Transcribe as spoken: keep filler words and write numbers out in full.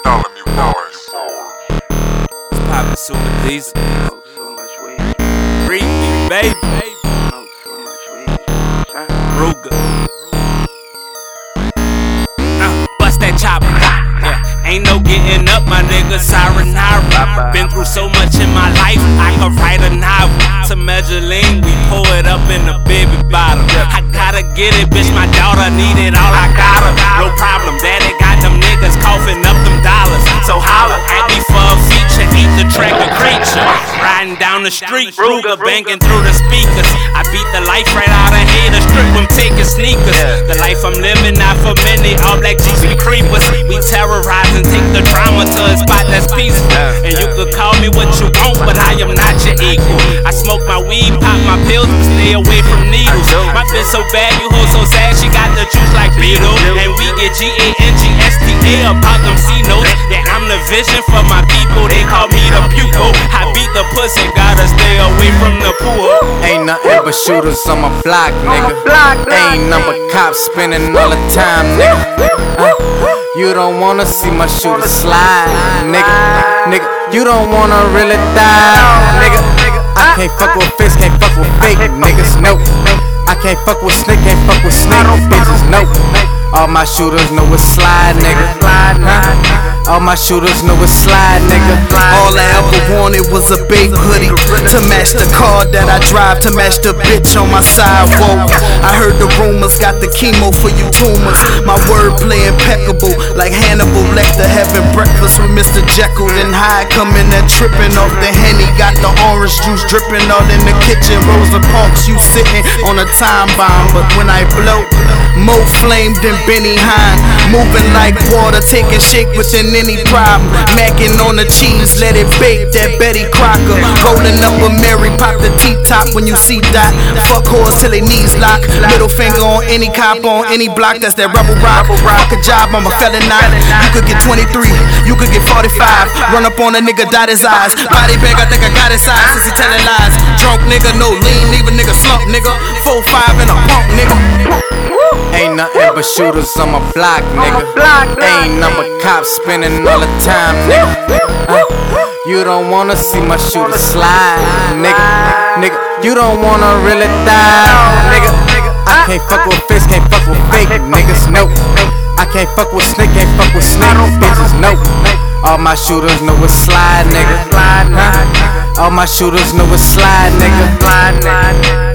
Bartholomew Boys. What's poppin', Super Diesel? Smoke so much weed. Freak me, baby. Smoke so much weed. Ruger. Uh, bust that chopper. Yeah, ain't no getting up, my nigga. Sayonara. Been through so much in my life, I could write a novel. To measure lean, we pour it up in a baby bottle. I gotta get it, bitch. My daughter need it, all I got her. No problem, daddy got them niggas coughing up them dollars. So holla at me for a feature, eat the track of creature. Riding down the street, Ruger banging through the speakers. I beat the life right out of haters, strip them taking sneakers. The life I'm living, not for many. All black G's be creepers. We terrorize and take the drama to a spot that's peaceful. And you could call me what you want, but I am not your equal. I smoke my weed, pop my pills, but stay away from needles. My bitch so bad, you hold so sad, she got the juice like Beetle. And we get G A N G S T A about them C notes. Yeah, I'm the vision for my people, they call me the pupil. I beat the pussy, gotta stay away from the pool. Ain't nothing but shooters on my block, nigga. Ain't nothing but cops spinning all the time, nigga. Uh, you don't wanna see my shooter slide, nigga. Nigga, you don't wanna really die, nigga. I can't fuck with fish, can't fuck with fake niggas, no. I can't fuck with snake, can't fuck with snake bitches, no. All my shooters know it's slide, nigga. Huh? All my shooters know it's slide, nigga. All I ever wanted was a big hoodie to match the car that I drive, to match the bitch on my sidewalk. I heard the rumors, got the chemo for you tumors. My wordplay impeccable, like Hannibal Lecter having breakfast with Mister Jekyll. Then Hyde coming there tripping off the Henny, got the orange juice dripping all in the kitchen. Rosa Parks, you sitting on a time bomb, but when I blow, more flame than Benny Hine. Moving like water, taking shake within any problem. Macking on the cheese, let it bake, that Betty Crocker. Rolling up a Mary, pop the T-top when you see Dot. Fuck whores till they knees lock. Middle finger on any cop on any block, that's that rebel rock. Fuck a job, I'm a felon now. You could get twenty-three, you could get forty-five. Run up on a nigga, dot his eyes. Body bag, I think I got his size, since he telling lies. Drunk nigga, no lean, leave a nigga slump, nigga. four five and a pump, nigga. Ain't nothing but shooters on my block, nigga. Ain't nothing but cops spinning all the time, nigga. Uh, you don't wanna see my shooter slide, nigga. Nigga, you don't wanna really die, nigga. I can't fuck with fish, can't fuck with fake niggas, no. I can't fuck with snake, can't fuck with snake bitches, no. All my shooters know it's slide, nigga. Huh? All my shooters know it's slide, nigga.